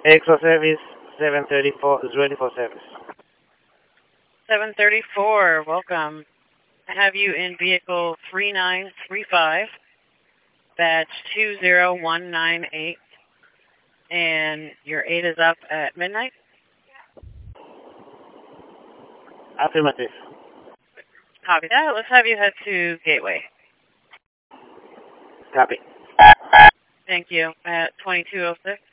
Exo service 734 is ready for service. 734, welcome. I have you in vehicle 3935, batch 20198, and your 8 is up at midnight? Affirmative. Copy that. Let's have you head to Gateway. Copy. Thank you. At 2206.